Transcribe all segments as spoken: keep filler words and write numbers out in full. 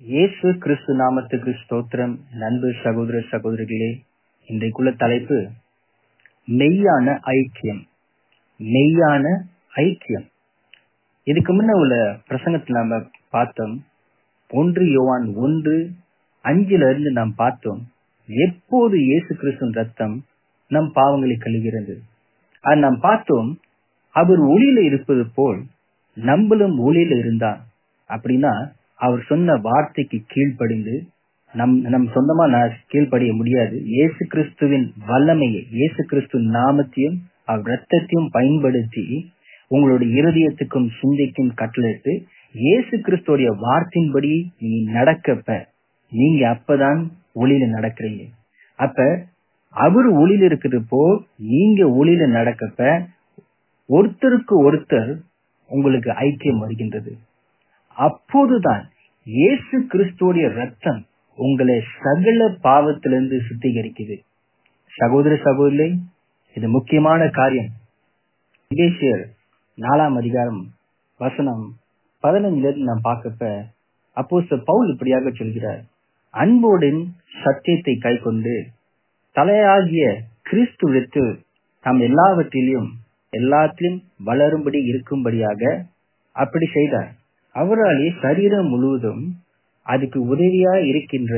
இயேசு கிறிஸ்து நாமத்துக்கு ஸ்தோத்திரம். நண்பு சகோதர சகோதரிகளே, இன்றைக்குள்ள தலைப்பு மெய்யான ஐக்கியம். மெய்யான ஐக்கியம். இதுக்கு முன்ன உள்ள பிரசங்கத்தில் நாம பார்த்தோம். ஒன்று யோவான் ஒன்று அஞ்சுல இருந்து நாம் பார்த்தோம், எப்போது இயேசு கிறிஸ்துவின் ரத்தம் நம் பாவங்களை கழுகிறது. அது நாம் பார்த்தோம், அவர் ஒளியில இருப்பது போல் நம்மளும் ஒளியில இருந்தான். அப்படின்னா அவர் சொன்ன வார்த்தைக்கு கீழ்ப்படிந்து, நம் நம் சொந்தமா நான் கீழ்ப்படிய முடியாது. இயேசு கிறிஸ்துவின் வல்லமையை, இயேசு கிறிஸ்துவின் நாமத்தையும் அவர் ரத்தத்தையும் பயன்படுத்தி உங்களுடைய இருதயத்துக்கும் சிந்தைக்கும் கட்டளையிட்டு இயேசு கிறிஸ்துடைய வார்த்தையின்படி நீ நடக்கப்ப, நீங்க அப்பதான் ஒளியில நடக்கிறீங்க. அப்ப அவர் ஒளியில இருக்கிறது போல் நீங்க ஒளியில நடக்கப்ப ஒருத்தருக்கு ஒருத்தர் உங்களுக்கு ஐக்கியம் வருகின்றது. அப்போதுதான் இயேசு கிறிஸ்துவோடைய ரத்தம் உங்களை சகல பாவத்திலிருந்து சுத்திகரிக்குது. சகோதர சகோதரி, இது முக்கியமான காரியம். எபேசியர் நாலாம் அதிகாரம் வசனம் பதினஞ்சுல இருந்து நாம் பார்க்கப்ப அப்போஸ்தலர் பவுல் இப்படியாக சொல்கிறார், அன்போடின் சத்தியத்தை கை கொண்டு தலையாகிய கிறிஸ்துவிற்கு நாம் எல்லாவற்றிலும் எல்லாத்திலும் வளரும்படி இருக்கும்படியாக அப்படி செய்தார். அவராலே சரீரம் முழுவதும் அதுக்கு உதவியா இருக்கின்ற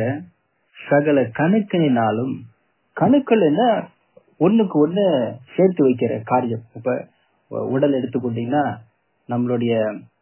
சகல கணுக்களினாலும், கணுக்கள் என்ன ஒண்ணுக்கு ஒண்ணு சேர்த்து வைக்கிற காரியம். இப்ப உடல் எடுத்துக்கொண்டீங்கன்னா நம்மளுடைய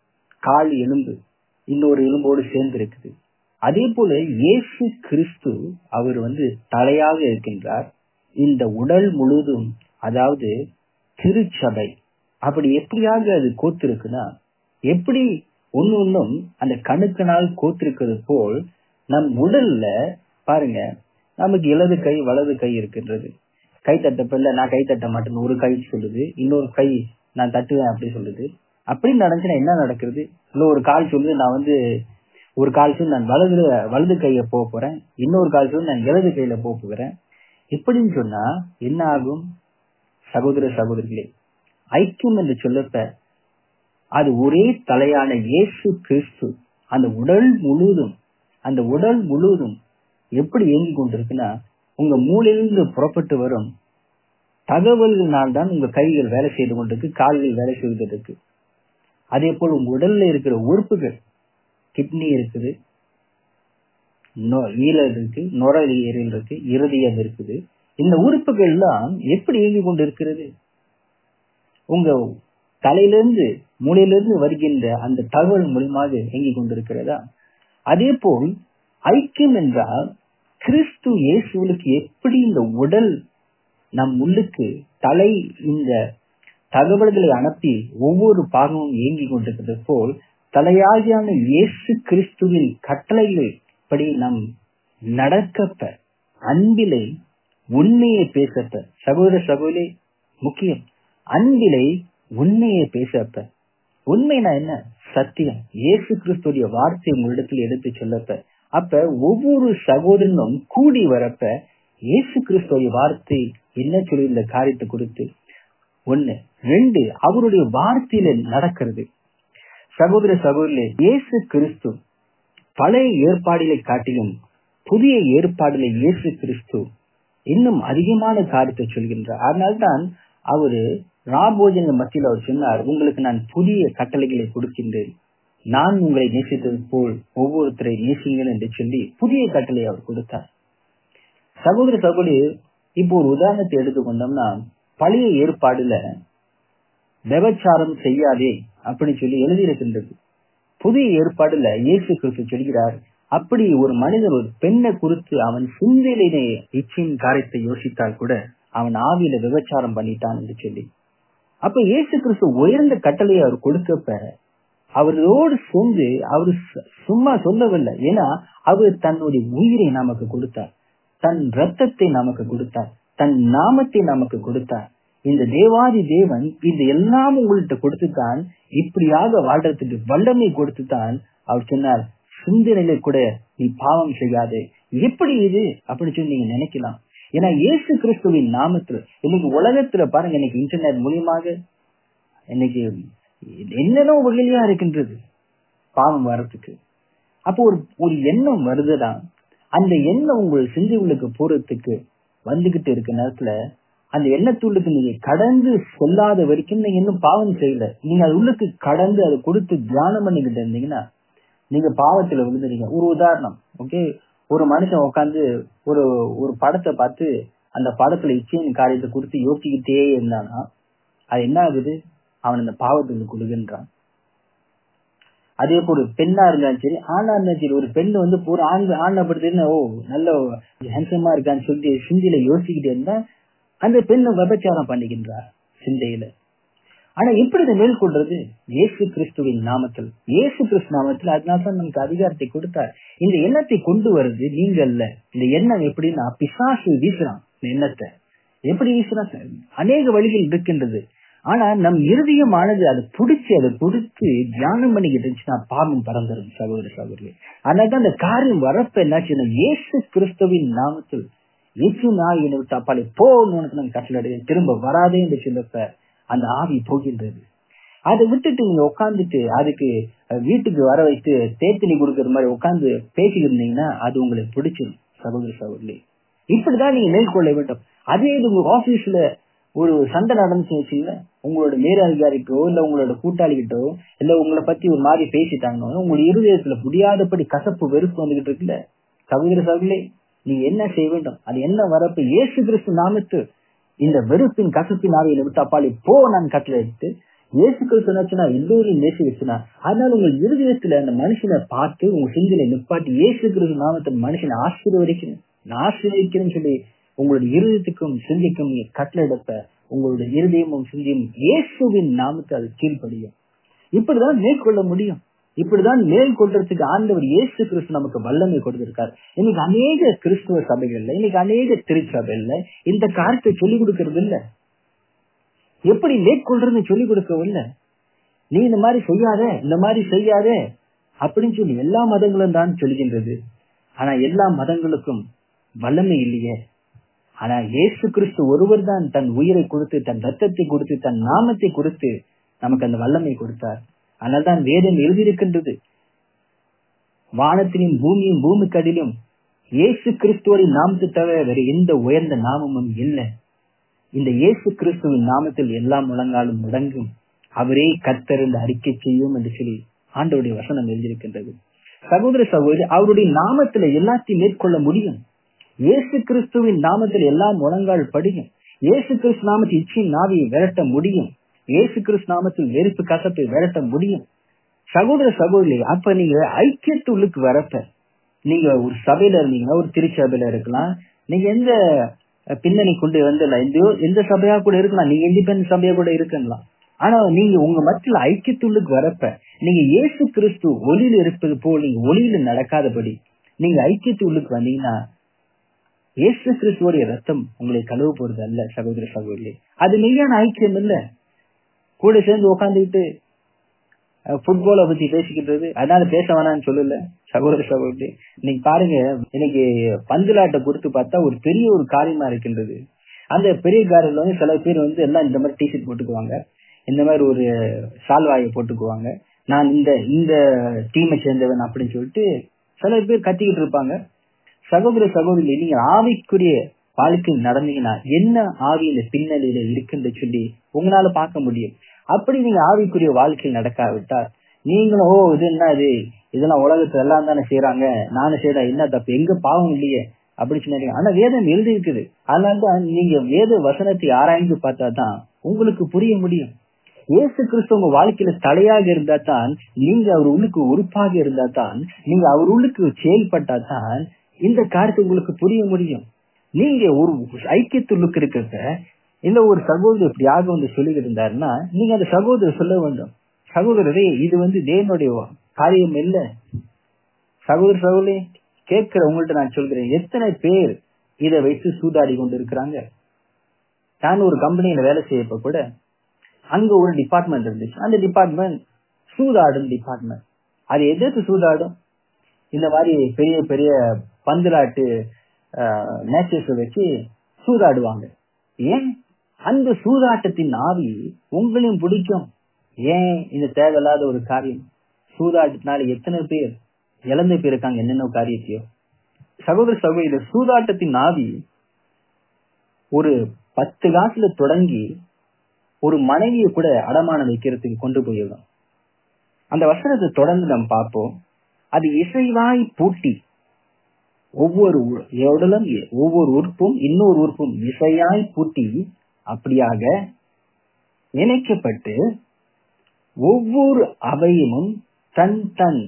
கால் எலும்பு இன்னொரு எலும்போடு சேர்ந்து இருக்குது. அதே போல இயேசு கிறிஸ்து அவர் வந்து தலையாக இருக்கின்றார். இந்த உடல் முழுவதும், அதாவது திருச்சபை, அப்படி எப்படியாக அது கோத்திருக்குன்னா, எப்படி ஒன்னு ஒன்னும் அந்த கணுக்கினால் கோத்திருக்கிறது போல் நம் உடல்ல பாருங்க, நமக்கு இடது கை வலது கை இருக்கின்றது. கை தட்டப்ப நான் கை தட்ட மாட்டேன்னு ஒரு கை சொல்லுது, இன்னொரு கை நான் தட்டுவேன் அப்படி சொல்லுது. அப்படி நடந்துச்சுன்னா என்ன நடக்கிறது? இல்ல ஒரு கால் சொல்லுது நான் வந்து ஒரு கால் சொல்லி நான் வலது வலது கைய போக போறேன், இன்னொரு கால் சொல்லி நான் இடது கையில போக போகிறேன். இப்படின்னு சொன்னா என்ன ஆகும்? சகோதர சகோதரிகளே, ஐக்கியம் என்று சொல்லப்ப அது ஒரே தலையான இயேசு கிறிஸ்து அந்த உடல் முழுவதும் அந்த உடல் முழுவதும் எப்படி இயங்கி கொண்டிருக்குன்னா, உங்க மூளையிலிருந்து புறப்பட்டு வரும் தகவல்கள்னால் தான் உங்க கைகள் வேலை செய்து கொண்டிருக்கு, கால்கள் வேலை செய்து இருக்கு. அதே போல் உங்க உடல்ல இருக்கிற உறுப்புகள், கிட்னி இருக்குது, ஈரல் இருக்கு, நுரையீரல் இருக்கு, இருதயம் இருக்குது. இந்த உறுப்புகள் எல்லாம் எப்படி இயங்கி கொண்டிருக்கிறது? உங்க தலையிலிருந்து மூளையிலிருந்து வருகின்ற அந்த தகவல் மூலமாக இயங்கி கொண்டிருக்கிறதா? அதே போல் ஐக்கியம் என்றால் கிறிஸ்து இயேசுவுக்கு எப்படி இந்த உடல் நம் உள்ளுக்கு தலை இந்த தகவல்களை அனுப்பி ஒவ்வொரு பாகமும் இயங்கி கொண்டிருக்கிறது போல் தலையாகியான இயேசு கிறிஸ்துவின் கட்டளைகள் படி நாம் நடக்கப்ப, அன்பிலே உண்மையை பேசப்ப, சகோதர சகோதரி முக்கியம், அன்பிலே உண்மையை பேசப்ப. உண்மைனா என்ன? சத்தியம். இயேசு கிறிஸ்துடைய வார்த்தை உங்களிடத்தில் எடுத்து சொல்லப்ப, அப்ப ஒவ்வொரு சகோதரனும் கூடி வரப்ப இயேசு கிறிஸ்துடைய வார்த்தை என்ன சொல்லி இந்த காரியத்தை குறித்து ஒண்ணு ரெண்டு அவருடைய வார்த்தையில நடக்கிறது. சகோதர சகோதரிலே, இயேசு கிறிஸ்து பழைய ஏற்பாடுகளை காட்டிலும் புதிய ஏற்பாடுல இயேசு கிறிஸ்து இன்னும் அதிகமான காரியத்தை சொல்கின்றார். அதனால்தான் அவரு ராபோஜன மத்தியில் அவர் சொன்னார், உங்களுக்கு நான் புதிய கட்டளைகளை கொடுக்கின்றேன், நான் உங்களை நேசித்தது போல் ஒவ்வொருத்தரை நேசிங்கள் என்று சொல்லி புதிய கட்டளை அவர் கொடுத்தார். சகோதர சகோதரி, இப்போ ஒரு உதாரணத்தை எடுத்துக்கொண்டோம்னா, பழைய ஏற்பாடுல விபச்சாரம் செய்யாதே அப்படி சொல்லி எழுதியிருக்கின்றது. புதிய ஏற்பாடுல இயேசு கிறிஸ்து சொல்கிறார், அப்படி ஒரு மனிதர் ஒரு பெண்ணை குறித்து அவன் சிந்தையிலே இச்சின் காரியத்தை யோசித்தால் கூட அவன் ஆவியில விபச்சாரம் பண்ணிட்டான் என்று சொல்லி. அப்ப இயேசு கிறிஸ்து உயர்ந்த கட்டளையை அவர் கொடுக்கப்ப அவரோடு சேர்ந்து அவர் சும்மா சொல்லவில்லை. ஏன்னா அவர் தன்னுடைய உயிரை நமக்கு கொடுத்தார், தன் ரத்தத்தை நமக்கு கொடுத்தார், தன் நாமத்தை நமக்கு கொடுத்தார். இந்த தேவாதி தேவன் இந்த எல்லாம் உங்கள்கிட்ட கொடுத்துத்தான், இப்படியாக வாழ்றதுக்கு வல்லமை கொடுத்துத்தான் அவர் சொன்னார், சிந்தனையில கூட நீ பாவம் செய்யாதே. எப்படி இது அப்படி சொல்லி நீங்க நினைக்கலாம். ஏன்னா இயேசு கிறிஸ்துவின் நாமத்துல இன்னைக்கு உலகத்துல பாருங்க, இன்னைக்கு இன்டர்நெட் மூலியமாக இன்னைக்கு என்னென்ன வகையா இருக்கின்றது பாவம் வர்றதுக்கு. அப்போ ஒரு ஒரு எண்ணம் வருதுதான், அந்த எண்ணம் உங்கள் சிந்தைகளுக்கு போறதுக்கு வந்துகிட்டு இருக்க நேரத்துல அந்த எண்ணத்துள்ளுக்கு நீங்க கடந்து செல்லாத வரைக்கும் நீங்க இன்னும் பாவம் செய்யல. நீங்க அது உள்ளுக்கு கடந்து அதை கொடுத்து தியானம் பண்ணிக்கிட்டு இருந்தீங்கன்னா நீங்க பாவத்துல விழுந்துறீங்க. ஒரு உதாரணம், ஓகே, ஒரு மனுஷன் உட்காந்து ஒரு ஒரு படத்தை பார்த்து அந்த படத்துல இச்சையின் காரியத்தை குறித்து யோசிக்கிட்டே இருந்தானா அது என்ன ஆகுது, அவன் அந்த பாவத்துக்கு கொடுக்கின்றான். அதே போல பெண்ணா இருந்தாலும் சரி ஆணா இருந்தாலும் சரி, ஒரு பெண் வந்து ஒரு ஆண் ஆணை படுத்துன்னு ஓ நல்ல ஹேண்ட்ஸமா இருக்கான்னு சொல்லிட்டு சிந்தையில யோசிக்கிட்டே இருந்தா அந்த பெண்ணை விபச்சாரம் பண்ணிக்கின்றார் சிந்தையில. ஆனா எப்படி இதை மேற்கொள்றது? இயேசு கிறிஸ்துவின் நாமத்தில், இயேசு கிறிஸ்து நாமத்தில். அதனால்தான் நமக்கு அதிகாரத்தை கொடுத்தார். இந்த எண்ணத்தை கொண்டு வருது நீங்க அல்ல. இந்த எண்ணம் எப்படின்னா பிசாசு வீசுறான். இந்த எண்ணத்தை எப்படி வீசுறான்? அநேக வழிகள் இருக்கின்றது. ஆனா நம் இருதயமானது அதை பிடிச்சி அதை கொடுத்து தியானம் பண்ணிக்கிட்டு இருந்துச்சுன்னா பாவம் பறந்துடும் சகோதர சகோதரி. அதனால்தான் அந்த காரியம் வரப்ப என்னாச்சுன்னா இயேசு கிறிஸ்துவின் நாமத்தில் இயேசு நாய் என்னை விட்டு அப்பாலே போகணும்னு நாங்க கட்டளை திரும்ப வராதே என்று சொல்லப்ப அந்த ஆவி போகின்றது. அதை விட்டுட்டு நீங்க உட்காந்துட்டு அதுக்கு வீட்டுக்கு வர வைத்து தேத்தினி கொடுக்கற மாதிரி உட்காந்து பேசிக்கிட்டு இருந்தீங்கன்னா அது உங்களுக்கு பிடிச்சிடும் சகோதர சகோதரி. இப்படிதான் நீங்க மேற்கொள்ள வேண்டும். அதே இது உங்க ஆபீஸ்ல ஒரு சண்டை நடந்துச்சு வச்சுங்களா, உங்களோட மேலதிகாரிக்கோ இல்ல உங்களோட கூட்டாளிகிட்டோ இல்ல உங்களை பத்தி ஒரு மாதிரி பேசிட்டாங்கன்னா உங்களோட இருதயத்துல முடியாதபடி கசப்பு வெறுப்பு வந்துகிட்டு இருக்குல்ல சகோதர சகோதரி, நீங்க என்ன செய்ய வேண்டும்? அது என்ன வரப்பு? இயேசு கிறிஸ்து நாமத்து இந்த வெறுப்பின் கசப்பின் ஆவியை விட்டு அப்பாலே போ நான் கட்டளை எடுத்து இயேசு கிறிஸ்துனா எல்லோரையும் நேசி வச்சுனா. அதனால உங்க இருதயத்துல அந்த மனுஷனை பார்த்து உங்க சிந்தையில நிப்பாட்டி இயேசு கிறிஸ்து நாமத்தை மனுஷனை ஆசீர்வதிக்கணும் ஆசீர்வதிக்கணும்னு சொல்லி உங்களுடைய இருதயத்துக்கும் சிந்திக்கும் கட்டளை எடுப்ப உங்களுடைய இருதயமும் சிந்தியும் இயேசுவின் நாமத்தை அது கீழ்படியும். இப்படிதான் மேற்கொள்ள முடியும். இப்படிதான் மேற்கொள்றதுக்கு ஆண்டவர் இயேசு கிறிஸ்து நமக்கு வல்லமை கொடுத்திருக்காரு. இன்னைக்கு அநேக கிறிஸ்துவ சபைகள்ல இன்னைக்கு அநேக திருச்சபைகள்ல இந்த காரியத்தை சொல்லிக் கொடுக்கறது இல்ல. எப்படி மேற்கொள்றதுன்னு சொல்லிக் கொடுக்கவில்லை. நீ இந்த மாதிரி செய்யாத இந்த மாதிரி செய்யாத அப்படின்னு சொல்லி எல்லா மதங்களும் தான் சொல்கின்றது. ஆனா எல்லா மதங்களுக்கும் வல்லமை இல்லையே. ஆனா இயேசு கிறிஸ்து ஒருவர் தான் தன் உயிரை கொடுத்து தன் ரத்தத்தை கொடுத்து தன் நாமத்தை கொடுத்து நமக்கு அந்த வல்லமை கொடுத்தார். அதனால்தான் வேதம் எழுதியிருக்கின்றது, வானத்திலும் பூமியும் பூமிக்கடிலும் இயேசு கிறிஸ்துவின் நாமத்தை தவிர வேறு எந்த உயர்ந்த நாமமும் இல்லை. இந்த இயேசு கிறிஸ்துவின் நாமத்தில் எல்லா முழங்காலும் முடங்கும், அவரே கர்த்தர் என்று அறிக்கை செய்யும் என்று சொல்லி ஆண்டவருடைய வசனம் எழுதியிருக்கின்றது. சகோதர சகோதரி, அவருடைய நாமத்துல எல்லாத்தையும் மேற்கொள்ள முடியும். இயேசு கிறிஸ்துவின் நாமத்தில் எல்லாம் முழங்கால் படியும். இயேசு கிறிஸ்து நாமத்தில் இச்சையின் நாவியை விரட்ட முடியும். இயேசு கிறிஸ்து நாமத்தில் வெறுப்பு கசப்பை விரட்ட முடியும். சகோதர சகோதரி, அப்ப நீங்க ஐக்கியத்துள்ளுக்கு வரப்ப நீங்க ஒரு சபையில இருந்தீங்கன்னா ஒரு திருச்சபையில இருக்கலாம், நீங்க எந்த பின்னணி கொண்டு வந்துடலாம், எந்த எந்த சபையா கூட இருக்கலாம், நீங்க இண்டிபெண்டன்ட் சபையா கூட இருக்கலாம். ஆனா நீங்க உங்க மத்தியில ஐக்கியத்துள்ளுக்கு வரப்ப நீங்க இயேசு கிறிஸ்து ஒளியில இருப்பது போல் நீங்க ஒளியில நடக்காதபடி நீங்க ஐக்கியத்துள்ளுக்கு வந்தீங்கன்னா இயேசு கிறிஸ்துவோடைய ரத்தம் உங்களை கழுவ போறது அல்ல சகோதர சகோதரி. அது மெய்யான ஐக்கியம் இல்ல. கூட சேர்ந்து உட்காந்துக்கிட்டு புட்பாலை பத்தி பேசிக்கிட்டு அதனால பேச வேணாம்னு சொல்லல சகோதர சகோதரி. இன்னைக்கு பாருங்க, இன்னைக்கு பந்துலாட்டை பொறுத்து பார்த்தா ஒரு பெரிய ஒரு காரியமா இருக்கின்றது. அந்த பெரிய காரியம் வந்து சில பேர் வந்து எல்லாம் இந்த மாதிரி டிஷர்ட் போட்டுக்குவாங்க, இந்த மாதிரி ஒரு சால்வாயை போட்டுக்குவாங்க, நான் இந்த இந்த டீமை சேர்ந்தவன் அப்படின்னு சொல்லிட்டு சில பேர் கத்திக்கிட்டு இருப்பாங்க. சகோதர சகோதரி, நீங்க ஆவிக்குரிய வாழ்க்கை நடந்தீங்கன்னா என்ன ஆவி இந்த பின்னணியில இருக்குன்னு சொல்லி உங்களால பார்க்க முடியும். அப்படி நீங்க ஆவிக்குரிய வாழ்க்கையில் நடக்காவிட்டால் நீங்களும் ஓ இது என்ன இது இதெல்லாம் உலகத்துல எல்லாம் தானே செய்யறாங்க, நானும் செய்யறேன், என்ன தப்பு, எங்க பாவம் இல்லையே அப்படின்னு சொன்னீங்க. ஆனா வேதம் எழுதி இருக்குது. அதனாலதான் நீங்க வேத வசனத்தை ஆராய்ந்து பார்த்தா தான் உங்களுக்கு புரிய முடியும். இயேசு கிறிஸ்து உங்க வாழ்க்கையில தலையாக இருந்தா தான், நீங்க அவர் உள்ளுக்கு உறுப்பாக இருந்தா தான், நீங்க அவர் உள்ளுக்கு செயல்பட்டா தான் இந்த காரியத்தை உங்களுக்கு புரிய முடியும். நீங்க ஒரு ஐக்கியத்துள்ளுக்கு இருக்கிறத இல்ல ஒரு சகோதரர் இப்படியாக வந்து சொல்லிக்கிட்டு இருந்தாருன்னா நீங்க அந்த சகோதரர் சொல்ல வேண்டும், சகோதரரே இது வந்து தேவனுடைய காரியம் இல்ல. சகோதர சகோதரி கேட்கிற உங்கள்ட்ட நான் சொல்கிறேன், எத்தனை பேர் இதை வைத்து சூதாடி கொண்டு இருக்கிறாங்க. நான் ஒரு கம்பெனியில வேலை செய்யப்ப கூட அங்க ஒரு டிபார்ட்மெண்ட் இருந்துச்சு. அந்த டிபார்ட்மெண்ட் சூதாடும் டிபார்ட்மெண்ட். அது எதிர்த்து சூதாடும், இந்த மாதிரி பெரிய பெரிய பந்துலாட்டு மேட்சஸ் வச்சு சூதாடுவாங்க. ஏன்? அந்த சூதாட்டத்தின் ஆவி உங்களையும் பிடிக்கும். ஏன் இந்த தேவையில்லாத ஒரு காரியம்? சூதாட்டத்தினால எத்தனை பேர் இழந்து போயிருக்காங்க என்னென்ன காரியத்தையோ. சகோதர சகோதரி, சூதாட்டத்தின் ஆவி ஒரு பத்து காசுல தொடங்கி ஒரு மனைவியை கூட அடமானம் வைக்கிறதுக்கு கொண்டு போயிடும். அந்த வசனத்தை தொடர்ந்து நம்ம பார்ப்போம். அது இசைவாய் பூட்டி ஒவ்வொரு உடலும் ஒவ்வொரு உறுப்பும் இன்னொரு உறுப்பும் இசையாய் பூட்டி அப்படியாக இணைக்கப்பட்டு ஒவ்வொரு அவயமும் தன் தன்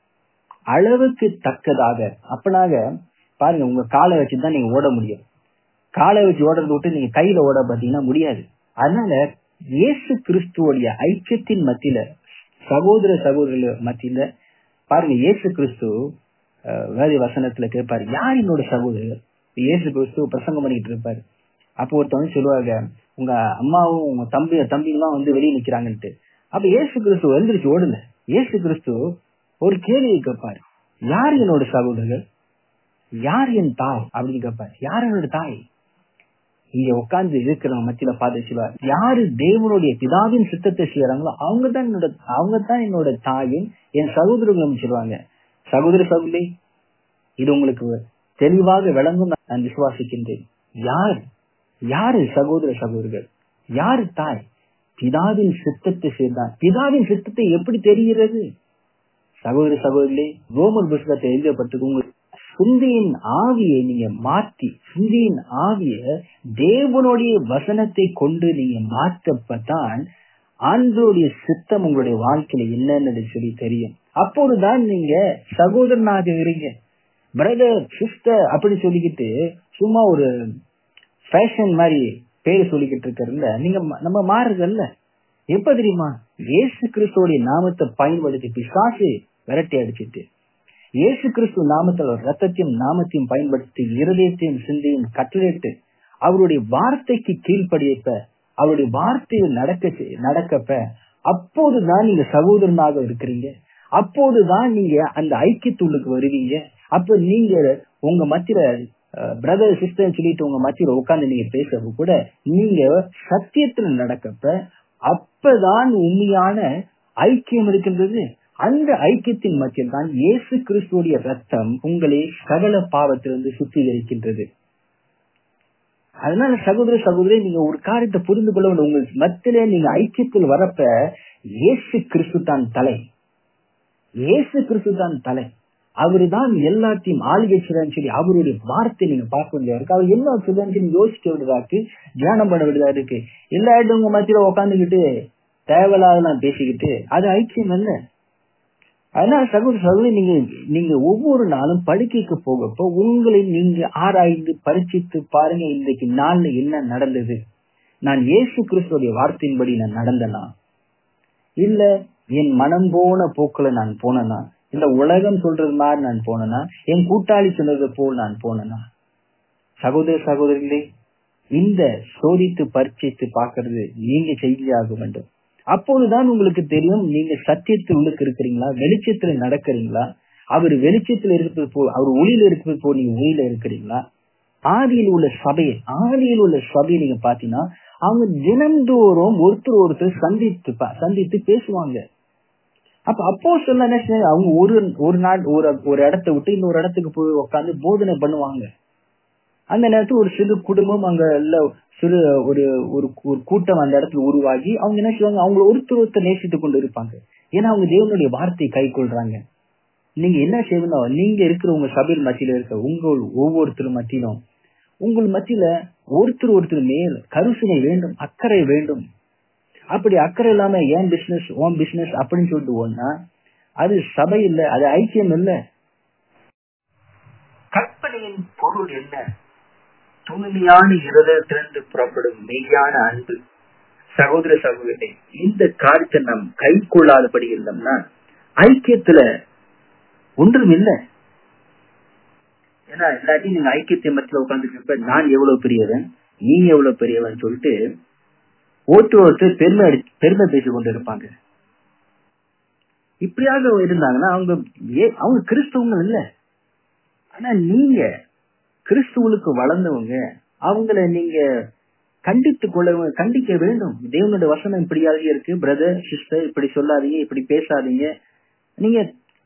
அளவுக்கு தக்கதாக. அப்பனாக பாருங்க, உங்க காலை வச்சுதான் நீங்க ஓட முடியும். காலை வச்சு ஓடுறத விட்டு நீங்க கையில ஓட பாத்தீங்கன்னா முடியாது. அதனால இயேசு கிறிஸ்துவோடைய ஐக்கியத்தின் மத்தியில, சகோதர சகோதரர்கள் மத்தியில பாருங்க, இயேசு கிறிஸ்து வேத வசனத்துல கேட்பாரு, யார் என்னோட சகோதரர்? இயேசு கிறிஸ்து பிரசங்கம் பண்ணிட்டு இருப்பாரு. அப்போ ஒருத்தவங்க சொல்லுவாங்க, உங்க அம்மாவும் உங்க தம்பி தம்பிங்கெல்லாம் வந்து வெளியே நிக்கிறாங்கன்ட்டு. அப்ப இயேசு கிறிஸ்து எழுந்திரிச்சு ஓடுல. இயேசு கிறிஸ்து ஒரு கேள்வியை கேட்பாரு, யார் என்னோட சகோதரர்கள், யார் என் தாய் அப்படின்னு கேட்பாரு. யார் என்னோட தாய்? இங்க உட்கார்ந்து இருக்கிறவங்க மத்தியில பார்த்து சொல்லுவார், யாரு தேவனுடைய பிதாவின் சித்தத்தை செய்யறாங்களோ அவங்க தான் என்னோட அவங்க தான் என்னோட தாயும் என் சகோதரர்களும் சொல்லுவாங்க. சகோதர சகோதரி, இது உங்களுக்கு தெளிவாக விளங்கும் நான் விசுவாசிக்கின்றேன். யார் யாரு சகோதர சகோதரர்கள், யாரு தாய்? பிதாவின் சித்தத்தை செய்தான். பிதாவின் சித்தத்தை எப்படி தெரிகிறது? சகோதர சகோதரி, ரோமர் புத்தகத்தை எழுதப்பட்டு உங்க சிந்தையின் ஆவியை நீங்க மாற்றி, சிந்தையின் ஆவிய தேவனுடைய வசனத்தை கொண்டு நீங்க மாற்றப்பதான் ஆண்டவருடைய சித்தம் உங்களுடைய வாழ்க்கையில என்னன்னு சொல்லி தெரியும். அப்போதுதான் நீங்க சகோதரனாக இருங்க. பிரதர் சிஸ்டர் அப்படி சொல்லிக்கிட்டு சும்மா ஒரு ஃபேஷன் மாதிரி பேரு சொல்லிக்கிட்டு இருக்கிறதுல நீங்க நம்ம மாறுறதில்ல. எப்ப தெரியுமா? இயேசு கிறிஸ்துவோடைய நாமத்தை பயன்படுத்தி பிசாசு விரட்டி அடிச்சிட்டு, இயேசு கிறிஸ்து நாமத்தில் ரத்தத்தையும் நாமத்தையும் பயன்படுத்தி இருதயத்தையும் சிந்தையும் கட்டளையிட்டு அவருடைய வார்த்தைக்கு கீழ்ப்படியப்ப, அவருடைய வார்த்தையை நடக்க நடக்கப்ப, அப்போதுதான் நீங்க சகோதரனாக இருக்கிறீங்க. அப்போதுதான் நீங்க அந்த ஐக்கியத்துள்ளுக்கு வருவீங்க. அப்ப நீங்க உங்க மத்தியில பிரதர் சிஸ்டர் சொல்லிட்டு உங்க மத்தியில உட்கார்ந்து நீங்க பேசுறது கூட நீங்க சத்தியத்துல நடக்கப்ப, அப்பதான் உண்மையான ஐக்கியம் இருக்கின்றது. அந்த ஐக்கியத்தின் மத்தியில் தான் இயேசு கிறிஸ்துவோடைய ரத்தம் உங்களை சகல பாவத்திலிருந்து சுத்திகரிக்கின்றது. அதனால சகோதர சகோதரி, நீங்க ஒரு காரியத்தை புரிந்து கொள்ள வேண்டும். உங்கள் மத்தியிலே நீங்க ஐக்கியத்தில் வரப்ப இயேசு கிறிஸ்து தான் தலை. இயேசு கிறிஸ்து தான் தலை. அவரு தான் எல்லாத்தையும் ஆளுகை செய்யறான்னு சொல்லி அவருடைய வார்த்தை நீங்க பார்க்க வேண்டியதா இருக்கு. அவர் என்ன சொல்றான்னு யோசிக்க விடுதா இருக்கு, தியானம் பண்ண விடுதா இருக்கு. எல்லா இடமும் உங்க மத்தியில உட்காந்துக்கிட்டு தேவையில்லாதெல்லாம் பேசிக்கிட்டு அது ஐக்கியம் அல்ல. அதனால சகோதர சகோதரி, நீங்க நீங்க ஒவ்வொரு நாளும் படுக்கைக்கு போகப்போ உங்களை நீங்க ஆராய்ந்து பரிசித்து பாருங்க, இன்றைக்கு நாள்ல என்ன நடந்தது? நான் இயேசு கிறிஸ்துவோடைய வார்த்தையின்படி நான் நடந்தனா, இல்ல என் மனம் போன போக்குல நான் போனனா, இந்த உலகம் சொல்றது மாதிரி நான் போனனா, என் கூட்டாளி சொன்னது போல் நான் போனனா? சகோதர சகோதரிகளே, இந்த சோதித்து பரிசித்து பாக்குறது நீங்க செய்தியாக வேண்டும். அப்போதுதான் உங்களுக்கு தெரியும் நீங்க சத்தியத்தில் உள்ளுக்கு இருக்கிறீங்களா, வெளிச்சத்துல நடக்கிறீங்களா, அவர் வெளிச்சத்துல இருப்பது போல், அவர் ஒளியில இருப்பது போல் நீங்க ஒளியில இருக்கிறீங்களா? ஆதியில் உள்ள சபையை ஆதியில் உள்ள சபையை நீங்க பாத்தீங்கன்னா அவங்க தினந்தோறும் ஒருத்தர் ஒருத்தர் சந்தித்து சந்தித்து பேசுவாங்க. அப்ப அப்போ சொல்ல அவங்க ஒரு ஒரு நாள் ஒரு ஒரு இடத்தை விட்டு இன்னொரு இடத்துக்கு போய் உட்காந்து போதனை பண்ணுவாங்க. அந்த நேரத்தில் ஒரு சிறு குடும்பம் அங்க இல்ல சிறு ஒரு ஒரு கூட்டம் அந்த இடத்துல உருவாகி அவங்க என்ன செய்வாங்க, அவங்க ஒருத்தர் ஒருத்தர் நேசித்துக் கொண்டு இருப்பாங்க. ஏன்னா அவங்க தேவனுடைய வார்த்தையை கை கொள்றாங்க. நீங்க என்ன செய்யணும், நீங்க இருக்கிற உங்க சபையில் மத்தியில இருக்க உங்கள் ஒவ்வொருத்தர் மத்தியிலும் உங்கள் மத்தியில ஒருத்தர் ஒருத்தர் மேல் கருசனை வேண்டும், அக்கறை வேண்டும். அப்படி அக்கறை இல்லாம ஏன் பிசினஸ் ஓன் பிசினஸ் அப்படின்னு சொல்லிட்டு ஓடுனா அது சபை இல்ல, அது ஐக்கியம் இல்ல. கற்பனையின் பொருள் என்ன? தூய்மையான இருதயத்திலிருந்து புறப்படும் மெய்யான அன்பு. சகோதர சகோதரி, இந்த காரியத்தை நாம் கை கொள்ளாதபடி இருந்தோம்னா ஐக்கியத்துல ஒன்றும் இல்லை. ஏன்னா எல்லாத்தையும் நீங்க ஐக்கியத்தை மத்தியில உட்காந்துருக்கப்ப நான் எவ்வளவு பெரியவன், நீ எவ்வளவு பெரியவன் சொல்லிட்டு ஒருத்தர் ஒருத்தர் பெருமை பெருமை பேசிக் கொண்டு இருப்பாங்க. இப்படியாக இருந்தாங்கன்னா அவங்க அவங்க கிறிஸ்தவங்க இல்ல. ஆனா நீங்க கிறிஸ்துவுக்கு வளர்ந்தவங்க, அவங்கள நீங்க கண்டித்து கொள்ள கண்டிக்க வேண்டும். தேவனுடைய வசனம் இப்படியாக இருக்கு, பிரதர் சிஸ்டர் இப்படி சொல்லாதீங்க, இப்படி பேசாதீங்க. நீங்க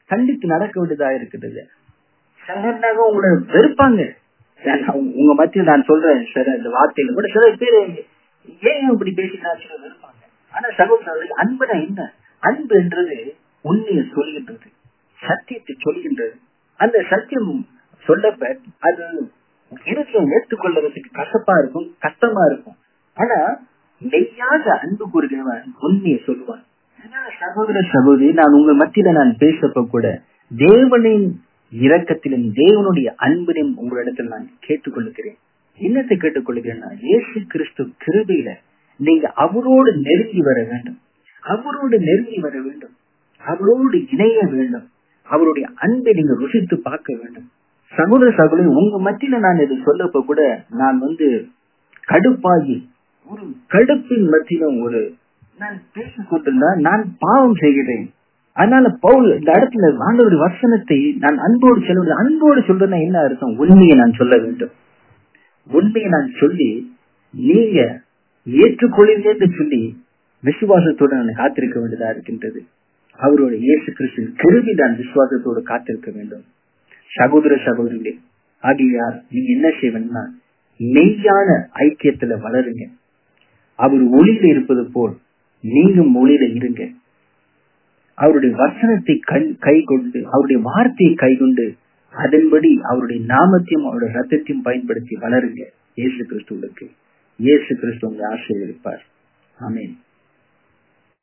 கண்டித்து நடக்க வேண்டியதா இருக்குது. சில உங்களை வெறுப்பாங்க. உங்க மத்தியில் நான் சொல்றேன் சில இந்த வார்த்தையில கூட சில பேர் ஏன் இப்படி பேசினா சில வெறுப்பாங்க. ஆனா சகோதரர்கள், அன்புனா என்ன? அன்பு என்றது உண்மையை சொல்கின்றது, சத்தியத்தை சொல்கின்றது. அந்த சத்தியம் சொல்லப்ப அது இருக்கையை ஏற்றுக்கொள்றதுக்கு கசப்பா இருக்கும், கஷ்டமா இருக்கும். ஆனா மெய்யாக அன்பு கூறுகிறவன் உண்மையை சொல்லுவான். சகோதர சகோதரி, நான் உங்க மத்தியில நான் பேசப்ப கூட தேவனின் இரக்கத்திலும் தேவனுடைய அன்பிலும் உங்களிடத்தில் நான் கேட்டுக்கொள்கிறேன். என்னத்தை கேட்டுக்கொள்கிறேன்னா, இயேசு கிறிஸ்து கிருபையில நீங்க அவரோடு நெருங்கி வர வேண்டும், அவரோடு நெருங்கி வர வேண்டும், அவரோடு இணைய வேண்டும், அவருடைய அன்பை நீங்க ருசித்து பார்க்க வேண்டும். சகோதர சகோதரி, உங்க மத்தியில நான் இதை சொல்லப்ப கூட நான் வந்து கடுப்பாகி ஒரு கடுப்பின் மத்தியில ஒரு நான் பேசிக் கொண்டிருந்தா நான் பாவம் செய்கிறேன். அதனால பவுல் இந்த இடத்துல ஆண்டவருடைய வசனத்தை நான் அன்போடு சொல்ல, அன்போடு சொல்றேன்னா என்ன அர்த்தம்? உண்மையை நான் சொல்ல வேண்டும். உண்மையை நான் சொல்லி நீங்க ஏற்றுக்கொள்ளுங்க என்று சொல்லி விசுவாசத்தோடு நான் காத்திருக்க வேண்டியதா இருக்கின்றது. அவருடைய இயேசு கிறிஸ்துவின் கிருபை நான் விசுவாசத்தோடு காத்திருக்க வேண்டும். சகோதர சகோதரிகளே, ஆகியார் நீங்க என்ன செய்வீங்கன்னா, மெய்யான ஐக்கியத்துல வளருங்க. அவர் ஒளியில இருப்பது போல் நீங்களும் ஒளியில இருங்க. அவருடைய வசனத்தை கை கொண்டு, அவருடைய வார்த்தையை கை கொண்டு, அதன்படி அவருடைய நாமத்தையும் அவருடைய ரத்தத்தையும் பயன்படுத்தி வளருங்க. இயேசு கிறிஸ்துவுக்கு இயேசு கிறிஸ்து உங்களை ஆசீர்வதிப்பார். ஆமென்.